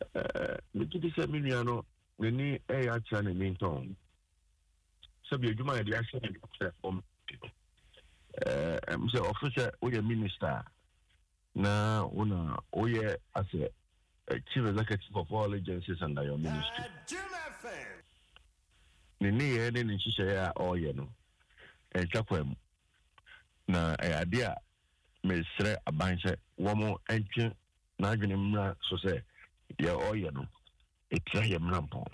Mikiti se minuano ni acha ne minton. Sabi adwuma ya de ahye ne say official we minister na una oye as a chief executive of all agencies under your ministry. Ni ye ne nhihye ya oye no. Twakwam na ade a mesre abanse womo entwe na adwene mra so say ye oye no etia ye mrampon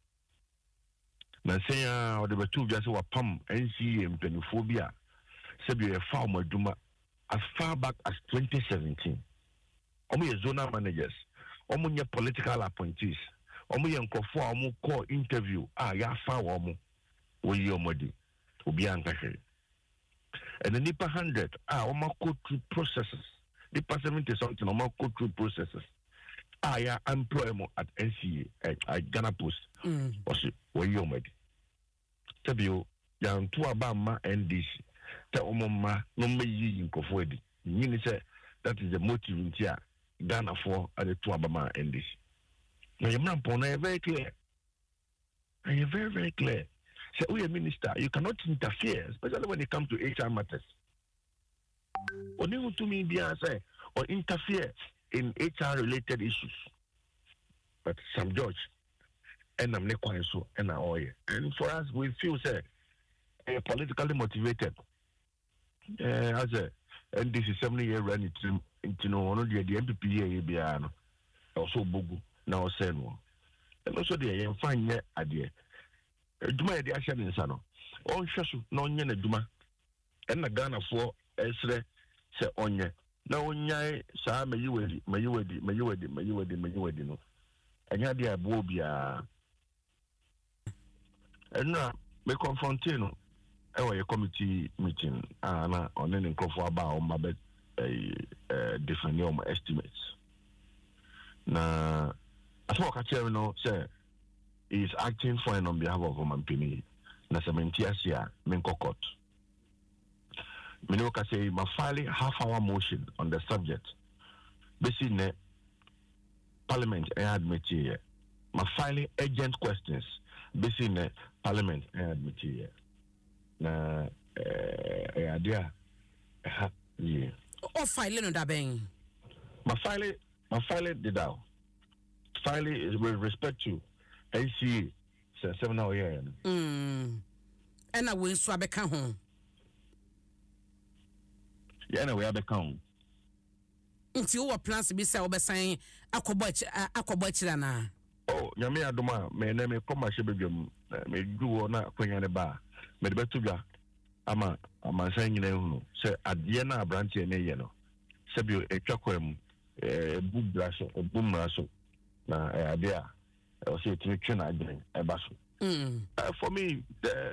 na say ya o de betu bia se wapam NCA mpanifo bia se bi ye fa omaduma as far back as 2017 omo ye zonal managers omo nye political appointees omo ye nkofo omo call interview ya fa womo wo yi omodi obi ankahwe and the nipa 100 omo go through processes nipa 70 something omo go through processes ya employment at NCA at Ghana Post was wo yi omodi tabio ya nto abama NDC te omoma no meyi nkofo edi nyini say that is the motive ntia Ghana for at the to abama NDC now you are very clear and you're very, very clear. Say, we a minister, you cannot interfere, especially when it comes to HR matters. Only to me be say or interfere in HR related issues. But some judge and I'm not quite so and and for us we feel say politically motivated. As a NDC 70-year run it one of the MPP be also bugu now say no. And also the fine idea. Duma de ahye ne nsa no on hweso na onye na duma na Ghana for esre se onye na onyae saa mayiwedi no anya de abo bia enna me confronte no e committee meeting na on ne nkofo aba o mabe defend your estimates na aso ka chere no say is acting fine on behalf of Omampini. Na Samentiasia, Minkokot. Minoka say, my filing half-hour motion on the subject. Basically, Parliament admit here. My filing urgent questions. Basically, Parliament admit here. Na idea. Yeah. O filing on that bang. My filing did out. Filing is with respect to NCA 7 hour year. And I will swab a home. Yeah, we have a count. Until what plans to be so by saying Aquabachana. Oh, Yami Adoma, my name is Commercial Bedroom, may do or not queen at the bar. Made better. I'm saying, say at Diana branch and Yano. Sabio a chocolate, a boom brasso, a boom rasso. Na idea. I say to train again a basso. For me,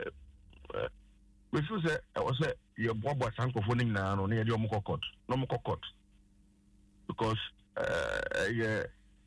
we should say I was your Bob was uncophoning now near your Mokokot, no Mokokot, because a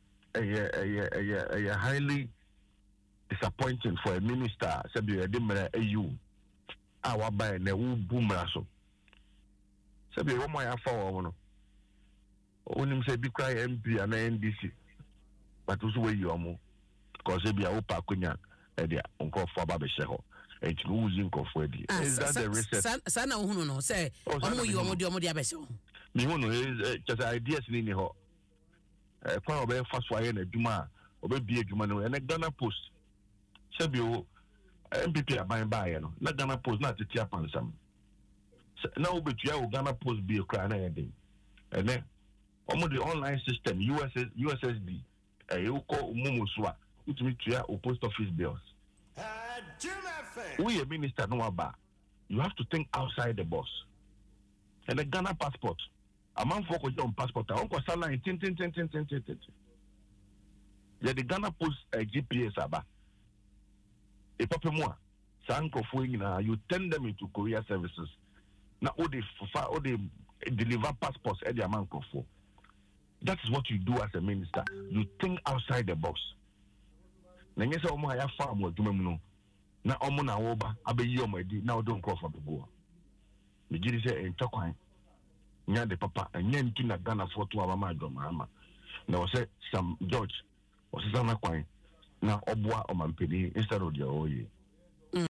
highly disappointing for a minister. Sabi a dimmer AU. Our by the boom rasso. Sabi what my affair. Only say be cry MP and NDC, but also where you are more. Because they be a opa kunya edia unko for babesheho e ti using ko for edi is that the reset sana hunu no say omo yi omo dia besheho me hunu is just ideas ni ho kwa obe faso aye na duma obe bie duma no na Ghana Post sabi o MPP aban ba aye no na Ghana Post na tetia pansam na obetua o Ghana Post bi ekra na yede ene omo the online system USSD you call Mumusuwa, which means to post office bills. We a minister no about. You have to think outside the box. And the Ghana passport, a man for on passport, I uncle salary tin. Yeah, the Ghana Post GPS aba. A papa moi, sanko fuina, you turn them into courier services. Now all they deliver passports at the amount for. That is what you do as a minister. You think outside the box. Na nyesa omo aya farm wo dwuma mu no. Na omo na wo ba abeyi omo edi na odon crop for bebo. Me giri say entwakwan. Nya de papa anya nti na Ghana for to aba ma adwoma ama. Na wo say some George ɔsesa na kwan na ɔboa ɔmampani instead of the ɔyɛ